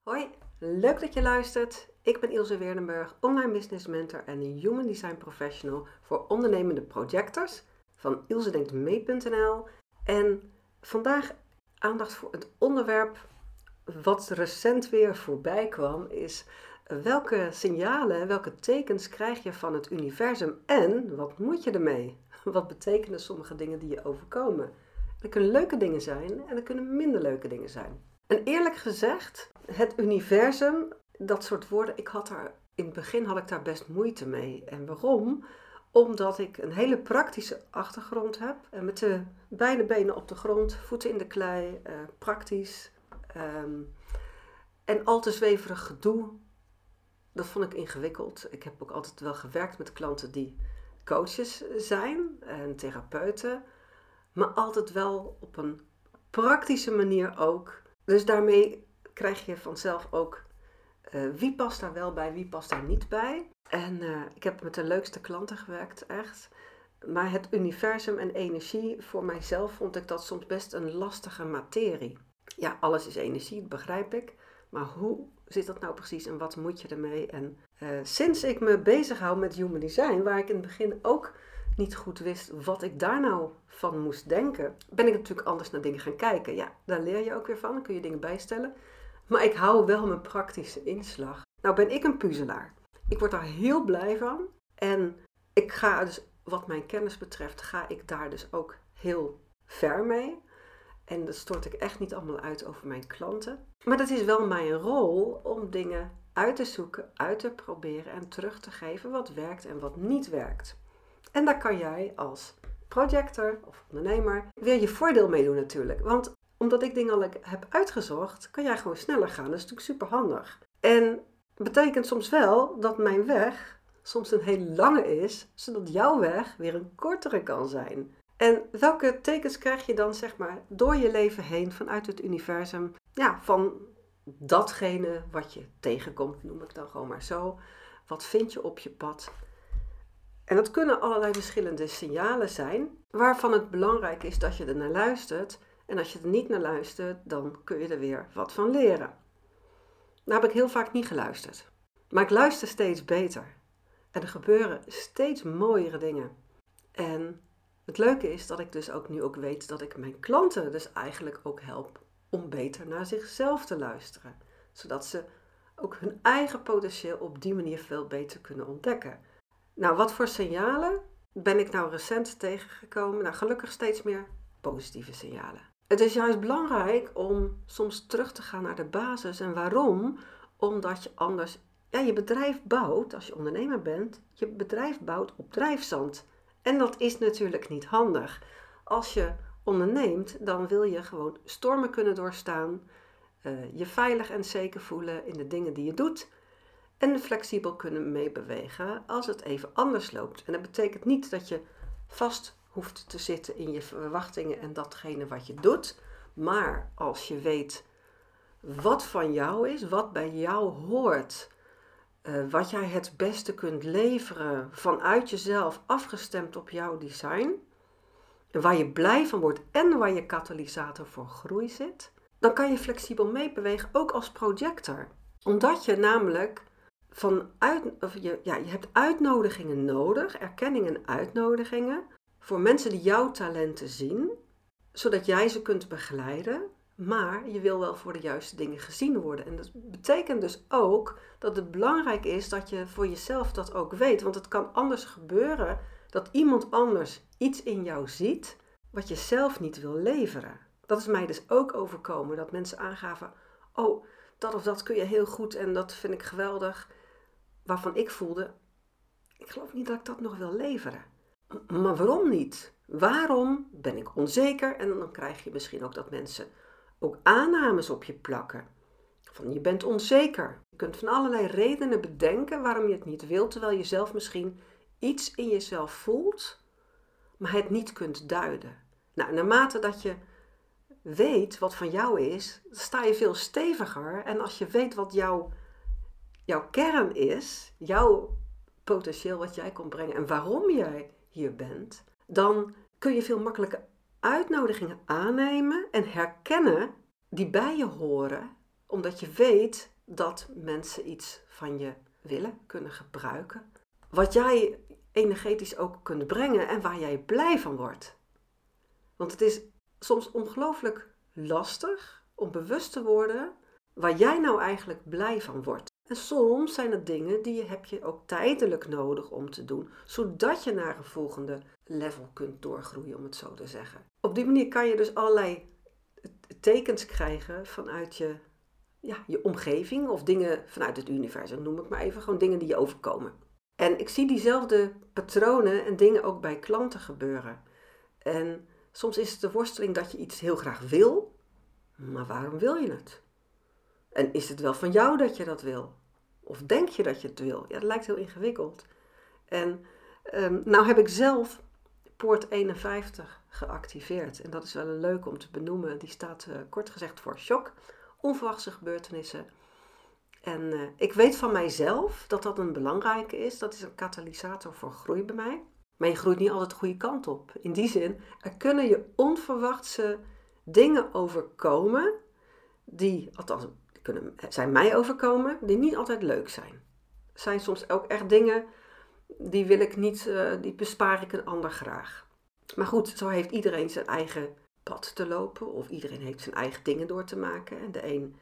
Hoi, leuk dat je luistert. Ik ben Ilse Weerdenburg, online business mentor en human design professional voor ondernemende projectors van ilsedenktmee.nl. En vandaag aandacht voor het onderwerp wat recent weer voorbij kwam is: welke signalen, welke tekens krijg je van het universum en wat moet je ermee? Wat betekenen sommige dingen die je overkomen? Er kunnen leuke dingen zijn en er kunnen minder leuke dingen zijn. En eerlijk gezegd, het universum, dat soort woorden, in het begin had ik daar best moeite mee. En waarom? Omdat ik een hele praktische achtergrond heb. En met de beide benen op de grond, voeten in de klei, praktisch. En al te zweverig gedoe, dat vond ik ingewikkeld. Ik heb ook altijd wel gewerkt met klanten die coaches zijn en therapeuten. Maar altijd wel op een praktische manier ook. Dus daarmee krijg je vanzelf ook wie past daar wel bij, wie past daar niet bij. En ik heb met de leukste klanten gewerkt, echt. Maar het universum en energie, voor mijzelf vond ik dat soms best een lastige materie. Ja, alles is energie, dat begrijp ik. Maar hoe zit dat nou precies en wat moet je ermee? En sinds ik me bezighoud met human design, waar ik in het begin ook niet goed wist wat ik daar nou van moest denken, ben ik natuurlijk anders naar dingen gaan kijken. Ja, daar leer je ook weer van, dan kun je dingen bijstellen. Maar ik hou wel mijn praktische inslag. Nou ben ik een puzzelaar. Ik word daar heel blij van. En ik ga dus, wat mijn kennis betreft, ga ik daar dus ook heel ver mee. En dat stort ik echt niet allemaal uit over mijn klanten. Maar dat is wel mijn rol om dingen uit te zoeken, uit te proberen en terug te geven wat werkt en wat niet werkt. En daar kan jij als projector of ondernemer weer je voordeel mee doen natuurlijk. Want omdat ik dingen al heb uitgezocht, kan jij gewoon sneller gaan. Dat is natuurlijk super handig. En betekent soms wel dat mijn weg soms een hele lange is, zodat jouw weg weer een kortere kan zijn. En welke tekens krijg je dan zeg maar door je leven heen vanuit het universum? Ja, van datgene wat je tegenkomt, noem ik dan gewoon maar zo. Wat vind je op je pad? En dat kunnen allerlei verschillende signalen zijn, waarvan het belangrijk is dat je er naar luistert. En als je er niet naar luistert, dan kun je er weer wat van leren. Nou heb ik heel vaak niet geluisterd. Maar ik luister steeds beter. En er gebeuren steeds mooiere dingen. En het leuke is dat ik dus ook nu ook weet dat ik mijn klanten dus eigenlijk ook help om beter naar zichzelf te luisteren. Zodat ze ook hun eigen potentieel op die manier veel beter kunnen ontdekken. Nou, wat voor signalen ben ik nou recent tegengekomen? Nou, gelukkig steeds meer positieve signalen. Het is juist belangrijk om soms terug te gaan naar de basis. En waarom? Omdat je anders je bedrijf bouwt, als je ondernemer bent, je bedrijf bouwt op drijfzand. En dat is natuurlijk niet handig. Als je onderneemt, dan wil je gewoon stormen kunnen doorstaan, je veilig en zeker voelen in de dingen die je doet en flexibel kunnen meebewegen als het even anders loopt. En dat betekent niet dat je vast hoeft te zitten in je verwachtingen en datgene wat je doet, maar als je weet wat van jou is, wat bij jou hoort, wat jij het beste kunt leveren vanuit jezelf, afgestemd op jouw design, en waar je blij van wordt en waar je katalysator voor groei zit, dan kan je flexibel meebewegen, ook als projector. Omdat je namelijk je hebt uitnodigingen nodig, erkenning en uitnodigingen, voor mensen die jouw talenten zien, zodat jij ze kunt begeleiden. Maar je wil wel voor de juiste dingen gezien worden. En dat betekent dus ook dat het belangrijk is dat je voor jezelf dat ook weet. Want het kan anders gebeuren dat iemand anders iets in jou ziet wat je zelf niet wil leveren. Dat is mij dus ook overkomen. Dat mensen aangaven, oh, dat of dat kun je heel goed en dat vind ik geweldig. Waarvan ik voelde, ik geloof niet dat ik dat nog wil leveren. Maar waarom niet? Waarom ben ik onzeker? En dan krijg je misschien ook dat mensen ook aannames op je plakken. Van je bent onzeker. Je kunt van allerlei redenen bedenken waarom je het niet wilt, terwijl je zelf misschien iets in jezelf voelt, maar het niet kunt duiden. Nou, naarmate dat je weet wat van jou is, sta je veel steviger. En als je weet wat jouw kern is, jouw potentieel wat jij komt brengen en waarom jij hier bent, dan kun je veel makkelijker uitnodigingen aannemen en herkennen die bij je horen, omdat je weet dat mensen iets van je willen, kunnen gebruiken. Wat jij energetisch ook kunt brengen en waar jij blij van wordt. Want het is soms ongelooflijk lastig om bewust te worden waar jij nou eigenlijk blij van wordt. En soms zijn het dingen die heb je ook tijdelijk nodig om te doen, zodat je naar een volgende level kunt doorgroeien, om het zo te zeggen. Op die manier kan je dus allerlei tekens krijgen vanuit je omgeving of dingen vanuit het universum, noem ik maar even, gewoon dingen die je overkomen. En ik zie diezelfde patronen en dingen ook bij klanten gebeuren. En soms is het de worsteling dat je iets heel graag wil, maar waarom wil je het? En is het wel van jou dat je dat wil? Of denk je dat je het wil? Ja, dat lijkt heel ingewikkeld. En nou heb ik zelf Poort 51 geactiveerd. En dat is wel een leuke om te benoemen. Die staat kort gezegd voor shock, onverwachte gebeurtenissen. En ik weet van mijzelf dat dat een belangrijke is. Dat is een katalysator voor groei bij mij. Maar je groeit niet altijd de goede kant op. In die zin, er kunnen je onverwachte dingen overkomen die, althans, zijn mij overkomen, die niet altijd leuk zijn. Er zijn soms ook echt dingen die wil ik niet, die bespaar ik een ander graag. Maar goed, zo heeft iedereen zijn eigen pad te lopen of iedereen heeft zijn eigen dingen door te maken. En de een,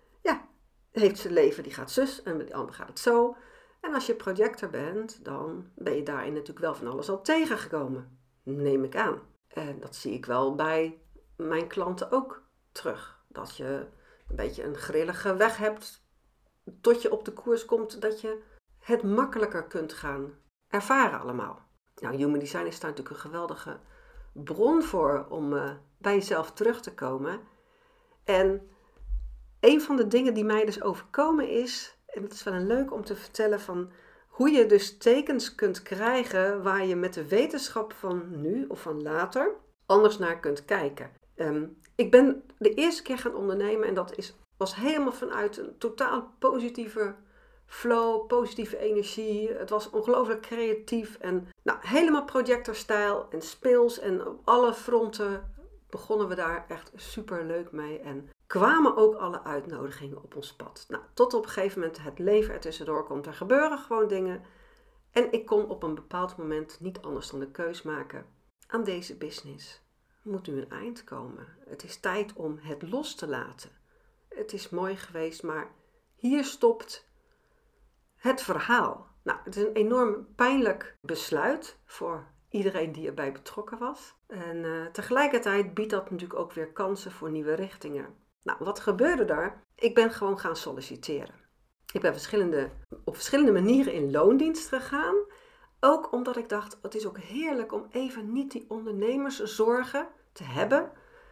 heeft zijn leven, die gaat zus en de ander gaat het zo. En als je projector bent, dan ben je daarin natuurlijk wel van alles al tegengekomen. Neem ik aan. En dat zie ik wel bij mijn klanten ook terug. Dat je een beetje een grillige weg hebt tot je op de koers komt dat je het makkelijker kunt gaan ervaren allemaal. Nou, Human Design is daar natuurlijk een geweldige bron voor om bij jezelf terug te komen. En een van de dingen die mij dus overkomen is, en het is wel een leuk om te vertellen van hoe je dus tekens kunt krijgen waar je met de wetenschap van nu of van later anders naar kunt kijken. Ik ben de eerste keer gaan ondernemen en dat was helemaal vanuit een totaal positieve flow, positieve energie. Het was ongelooflijk creatief en helemaal projectorstijl en speels en op alle fronten begonnen we daar echt super leuk mee en kwamen ook alle uitnodigingen op ons pad. Tot op een gegeven moment het leven ertussendoor komt. Er gebeuren gewoon dingen. En ik kon op een bepaald moment niet anders dan de keus maken. Aan deze business moet nu een eind komen. Het is tijd om het los te laten. Het is mooi geweest, maar hier stopt het verhaal. Het is een enorm pijnlijk besluit voor iedereen die erbij betrokken was. En tegelijkertijd biedt dat natuurlijk ook weer kansen voor nieuwe richtingen. Wat gebeurde daar? Ik ben gewoon gaan solliciteren. Ik ben op verschillende manieren in loondienst gegaan. Ook omdat ik dacht, het is ook heerlijk om even niet die ondernemerszorgen te hebben.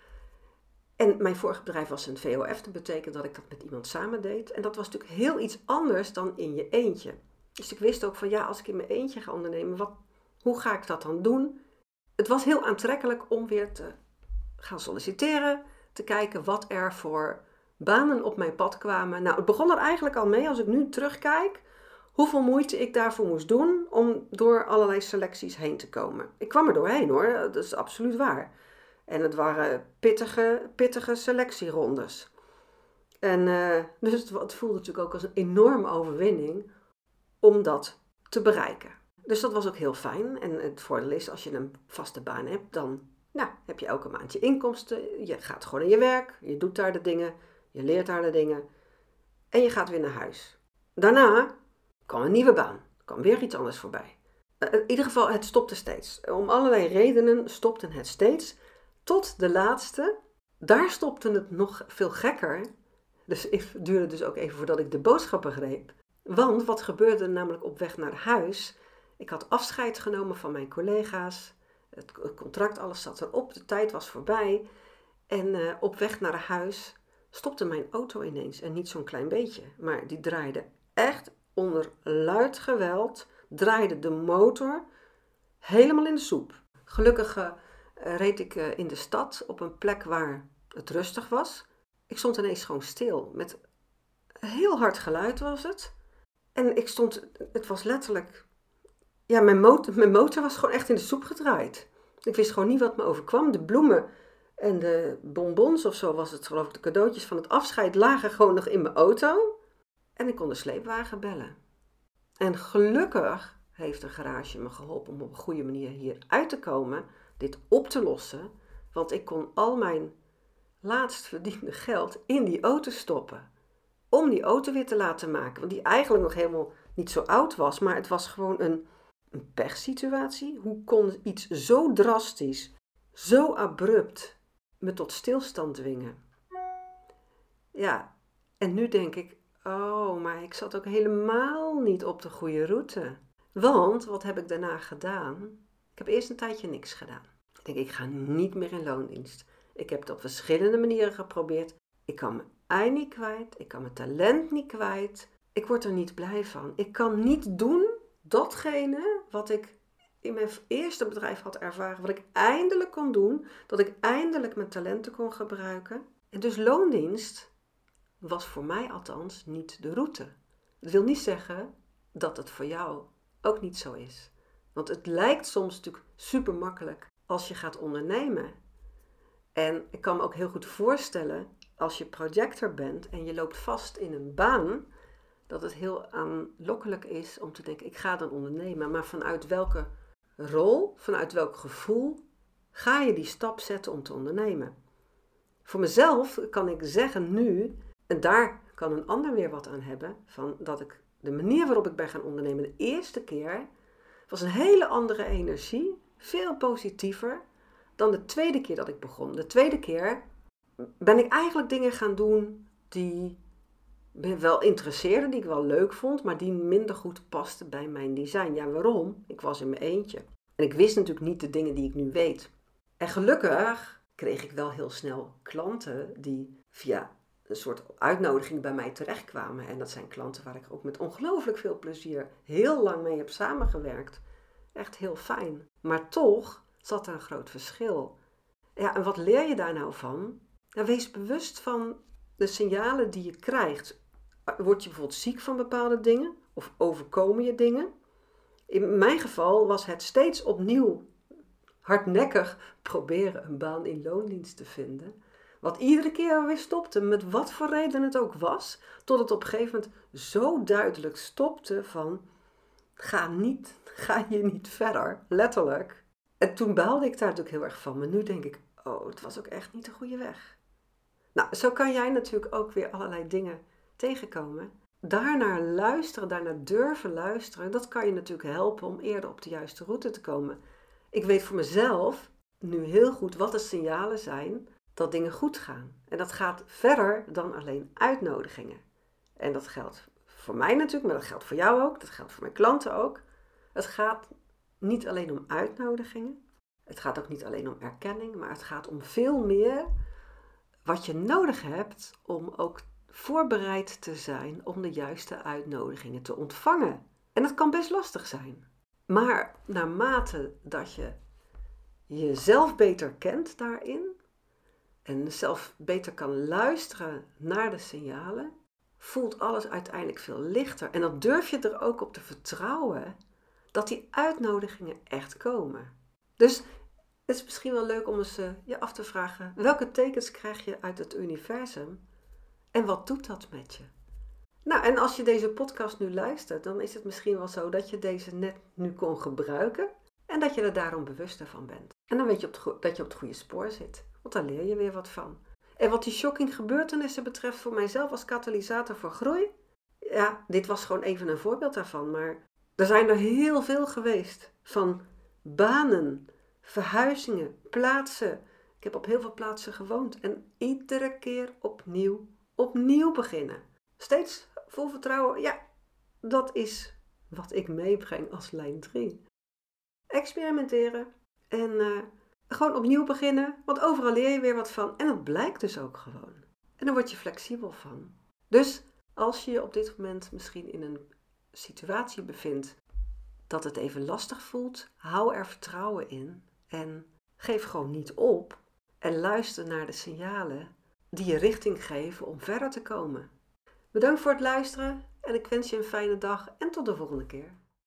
En mijn vorige bedrijf was een VOF. Dat betekent dat ik dat met iemand samen deed. En dat was natuurlijk heel iets anders dan in je eentje. Dus ik wist ook van als ik in mijn eentje ga ondernemen, hoe ga ik dat dan doen? Het was heel aantrekkelijk om weer te gaan solliciteren. Te kijken wat er voor banen op mijn pad kwamen. Het begon er eigenlijk al mee, als ik nu terugkijk, hoeveel moeite ik daarvoor moest doen om door allerlei selecties heen te komen. Ik kwam er doorheen hoor, dat is absoluut waar. En het waren pittige selectierondes. En dus het voelde natuurlijk ook als een enorme overwinning om dat te bereiken. Dus dat was ook heel fijn. En het voordeel is, als je een vaste baan hebt, dan heb je elke maand je inkomsten. Je gaat gewoon in je werk, je doet daar de dingen, je leert daar de dingen. En je gaat weer naar huis. Daarna kwam een nieuwe baan, kwam weer iets anders voorbij. In ieder geval, het stopte steeds. Om allerlei redenen stopte het steeds. Tot de laatste, daar stopte het nog veel gekker. Dus het duurde dus ook even voordat ik de boodschap begreep. Want wat gebeurde namelijk op weg naar huis? Ik had afscheid genomen van mijn collega's. Het contract, alles zat erop. De tijd was voorbij. En op weg naar huis stopte mijn auto ineens. En niet zo'n klein beetje. Maar die draaide echt onder luid geweld. Draaide de motor helemaal in de soep. Gelukkig reed ik in de stad op een plek waar het rustig was. Ik stond ineens gewoon stil. Met heel hard geluid was het. En het was letterlijk... mijn motor was gewoon echt in de soep gedraaid. Ik wist gewoon niet wat me overkwam. De bloemen en de bonbons of zo was het, geloof ik, de cadeautjes van het afscheid lagen gewoon nog in mijn auto. En ik kon de sleepwagen bellen. En gelukkig heeft de garage me geholpen om op een goede manier hier uit te komen, dit op te lossen. Want ik kon al mijn laatst verdiende geld in die auto stoppen. Om die auto weer te laten maken. Want die eigenlijk nog helemaal niet zo oud was. Maar het was gewoon een pechsituatie. Hoe kon iets zo drastisch, zo abrupt me tot stilstand dwingen? Ja, en nu denk ik, oh, maar ik zat ook helemaal niet op de goede route. Want, wat heb ik daarna gedaan? Ik heb eerst een tijdje niks gedaan. Ik denk, ik ga niet meer in loondienst. Ik heb het op verschillende manieren geprobeerd. Ik kan mijn ei niet kwijt. Ik kan mijn talent niet kwijt. Ik word er niet blij van. Ik kan niet doen datgene wat ik in mijn eerste bedrijf had ervaren. Wat ik eindelijk kon doen. Dat ik eindelijk mijn talenten kon gebruiken. En dus loondienst was voor mij althans niet de route. Dat wil niet zeggen dat het voor jou ook niet zo is. Want het lijkt soms natuurlijk super makkelijk als je gaat ondernemen. En ik kan me ook heel goed voorstellen, als je projector bent en je loopt vast in een baan, dat het heel aanlokkelijk is om te denken, ik ga dan ondernemen. Maar vanuit welke rol, vanuit welk gevoel ga je die stap zetten om te ondernemen? Voor mezelf kan ik zeggen nu, en daar kan een ander weer wat aan hebben, van dat ik de manier waarop ik ben gaan ondernemen de eerste keer was een hele andere energie, veel positiever dan de tweede keer dat ik begon. De tweede keer ben ik eigenlijk dingen gaan doen die me wel interesseerden, die ik wel leuk vond, maar die minder goed pasten bij mijn design. Ja, waarom? Ik was in mijn eentje. En ik wist natuurlijk niet de dingen die ik nu weet. En gelukkig kreeg ik wel heel snel klanten die via een soort uitnodiging bij mij terechtkwamen. En dat zijn klanten waar ik ook met ongelooflijk veel plezier heel lang mee heb samengewerkt. Echt heel fijn. Maar toch zat er een groot verschil. Ja, en wat leer je daar nou van? Ja, wees bewust van de signalen die je krijgt. Word je bijvoorbeeld ziek van bepaalde dingen? Of overkomen je dingen? In mijn geval was het steeds opnieuw hardnekkig proberen een baan in loondienst te vinden. Wat iedere keer weer stopte, met wat voor reden het ook was. Tot het op een gegeven moment zo duidelijk stopte van, ga hier niet verder, letterlijk. En toen baalde ik daar natuurlijk heel erg van. Maar nu denk ik, oh, het was ook echt niet de goede weg. Nou, zo kan jij natuurlijk ook weer allerlei dingen tegenkomen. Daarnaar luisteren, daarnaar durven luisteren, dat kan je natuurlijk helpen om eerder op de juiste route te komen. Ik weet voor mezelf nu heel goed wat de signalen zijn dat dingen goed gaan. En dat gaat verder dan alleen uitnodigingen. En dat geldt voor mij natuurlijk, maar dat geldt voor jou ook, dat geldt voor mijn klanten ook. Het gaat niet alleen om uitnodigingen. Het gaat ook niet alleen om erkenning, maar het gaat om veel meer wat je nodig hebt om ook voorbereid te zijn om de juiste uitnodigingen te ontvangen. En dat kan best lastig zijn. Maar naarmate dat je jezelf beter kent daarin en zelf beter kan luisteren naar de signalen, voelt alles uiteindelijk veel lichter. En dan durf je er ook op te vertrouwen dat die uitnodigingen echt komen. Dus het is misschien wel leuk om eens je af te vragen, welke tekens krijg je uit het universum en wat doet dat met je? Nou, en als je deze podcast nu luistert, dan is het misschien wel zo dat je deze net nu kon gebruiken en dat je er daarom bewuster van bent. En dan weet je dat je op het goede spoor zit, want daar leer je weer wat van. En wat die shocking gebeurtenissen betreft voor mijzelf als katalysator voor groei, ja, dit was gewoon even een voorbeeld daarvan, maar er zijn er heel veel geweest van banen, verhuizingen, plaatsen. Ik heb op heel veel plaatsen gewoond en iedere keer opnieuw beginnen. Steeds vol vertrouwen, ja, dat is wat ik meebreng als lijn 3. Experimenteren en gewoon opnieuw beginnen, want overal leer je weer wat van. En dat blijkt dus ook gewoon. En dan word je flexibel van. Dus als je je op dit moment misschien in een situatie bevindt dat het even lastig voelt, hou er vertrouwen in en geef gewoon niet op en luister naar de signalen die je richting geven om verder te komen. Bedankt voor het luisteren en ik wens je een fijne dag en tot de volgende keer.